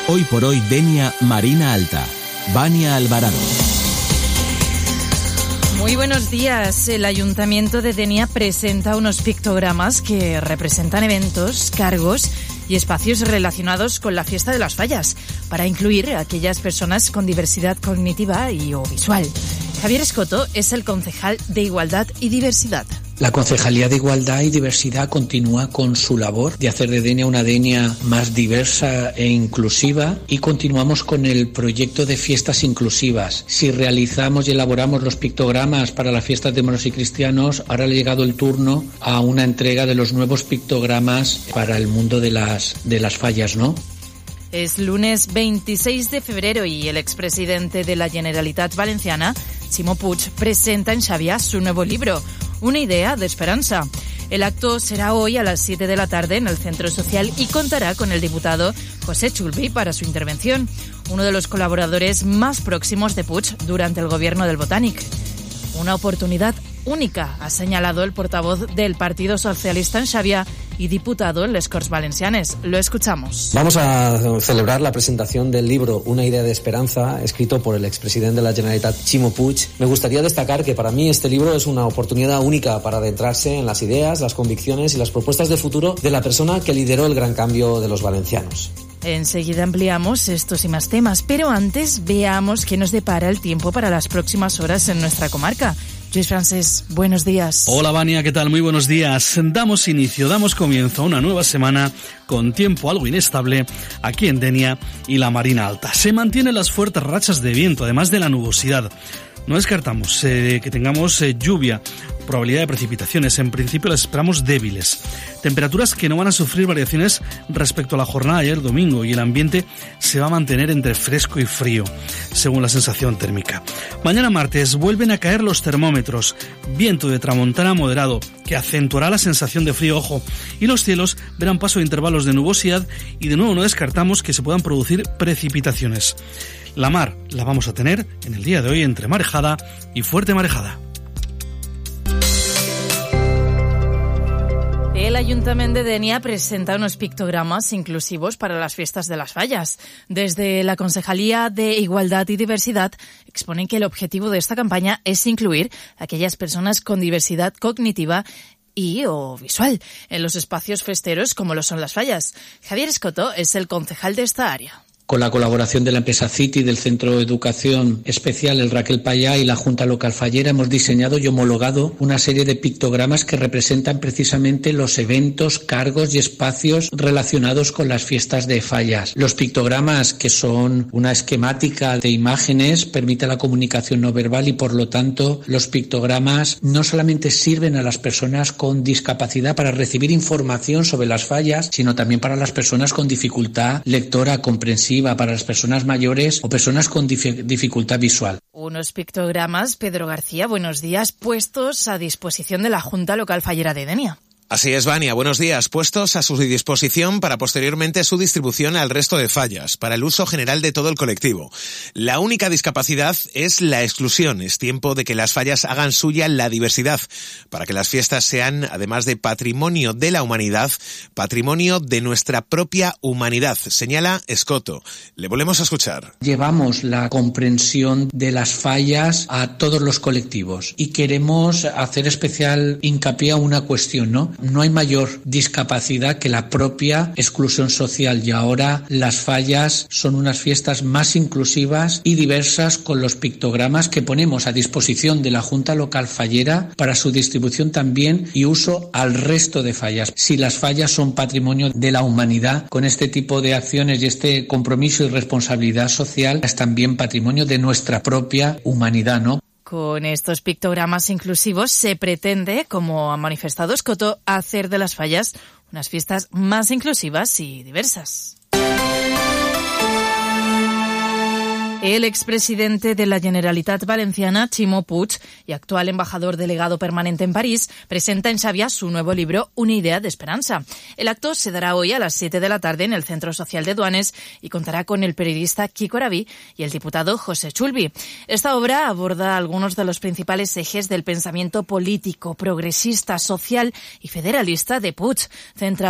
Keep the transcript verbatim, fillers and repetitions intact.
Hoy por hoy Denia, Marina Alta. Vania Alvarado. Muy buenos días. El Ayuntamiento de Denia presenta unos pictogramas que representan eventos, cargos y espacios relacionados con la fiesta de las fallas, para incluir a aquellas personas con diversidad cognitiva y o visual. Javier Escoto es el concejal de Igualdad y Diversidad. La Concejalía de Igualdad y Diversidad continúa con su labor de hacer de Denia una Denia más diversa e inclusiva, y continuamos con el proyecto de fiestas inclusivas. Si realizamos y elaboramos los pictogramas para las fiestas de moros y cristianos, ahora le ha llegado el turno a una entrega de los nuevos pictogramas para el mundo de las, de las fallas, ¿no? Es lunes veintiséis de febrero y el expresidente de la Generalitat Valenciana, Ximo Puig, presenta en Xàbia su nuevo libro, Una idea de esperanza. El acto será hoy a las siete de la tarde en el Centro Social y contará con el diputado José Chulbi para su intervención, uno de los colaboradores más próximos de Puig durante el gobierno del Botànic. Una oportunidad única, ha señalado el portavoz del Partido Socialista en Xàbia y diputado en les Corts Valencianes. Lo escuchamos. Vamos a celebrar la presentación del libro Una idea de esperanza, escrito por el expresidente de la Generalitat, Ximo Puig. Me gustaría destacar que para mí este libro es una oportunidad única para adentrarse en las ideas, las convicciones y las propuestas de futuro de la persona que lideró el gran cambio de los valencianos. Enseguida ampliamos estos y más temas, pero antes veamos qué nos depara el tiempo para las próximas horas en nuestra comarca. Lluís Francés, buenos días. Hola Vania, ¿qué tal? Muy buenos días. Damos inicio, damos comienzo a una nueva semana con tiempo algo inestable aquí en Denia y la Marina Alta. Se mantienen las fuertes rachas de viento, además de la nubosidad. No descartamos eh, que tengamos eh, lluvia, probabilidad de precipitaciones. En principio las esperamos débiles. Temperaturas que no van a sufrir variaciones respecto a la jornada de ayer domingo, y el ambiente se va a mantener entre fresco y frío, según la sensación térmica. Mañana martes vuelven a caer los termómetros. Viento de tramontana moderado que acentuará la sensación de frío, ojo, y los cielos verán paso de intervalos de nubosidad, y de nuevo no descartamos que se puedan producir precipitaciones. La mar la vamos a tener en el día de hoy entre marejada y fuerte marejada. El Ayuntamiento de Denia presenta unos pictogramas inclusivos para las fiestas de las fallas. Desde la Concejalía de Igualdad y Diversidad exponen que el objetivo de esta campaña es incluir a aquellas personas con diversidad cognitiva y o visual en los espacios festeros como lo son las fallas. Javier Escoto es el concejal de esta área. Con la colaboración de la empresa City, del Centro de Educación Especial El Raquel Payá y la Junta Local Fallera, hemos diseñado y homologado una serie de pictogramas que representan precisamente los eventos, cargos y espacios relacionados con las fiestas de fallas. Los pictogramas, que son una esquemática de imágenes, permiten la comunicación no verbal, y por lo tanto los pictogramas no solamente sirven a las personas con discapacidad para recibir información sobre las fallas, sino también para las personas con dificultad lectora comprensiva, para las personas mayores o personas con dif- dificultad visual. Unos pictogramas, Pedro García, buenos días, puestos a disposición de la Junta Local Fallera de Denia. Así es, Vania. Buenos días. Puestos a su disposición para posteriormente su distribución al resto de fallas, para el uso general de todo el colectivo. La única discapacidad es la exclusión. Es tiempo de que las fallas hagan suya la diversidad, para que las fiestas sean, además de patrimonio de la humanidad, patrimonio de nuestra propia humanidad, señala Escoto. Le volvemos a escuchar. Llevamos la comprensión de las fallas a todos los colectivos y queremos hacer especial hincapié a una cuestión, ¿no? No hay mayor discapacidad que la propia exclusión social, y ahora las fallas son unas fiestas más inclusivas y diversas, con los pictogramas que ponemos a disposición de la Junta Local Fallera para su distribución también y uso al resto de fallas. Si las fallas son patrimonio de la humanidad, con este tipo de acciones y este compromiso y responsabilidad social es también patrimonio de nuestra propia humanidad, ¿no? Con estos pictogramas inclusivos se pretende, como ha manifestado Escoto, hacer de las fallas unas fiestas más inclusivas y diversas. El expresidente de la Generalitat Valenciana, Ximo Puig, y actual embajador delegado permanente en París, presenta en Xàbia su nuevo libro, Una idea de esperanza. El acto se dará hoy a las siete de la tarde en el Centro Social de Duanes y contará con el periodista Kiko Arabí y el diputado José Chulbi. Esta obra aborda algunos de los principales ejes del pensamiento político, progresista, social y federalista de Puig, central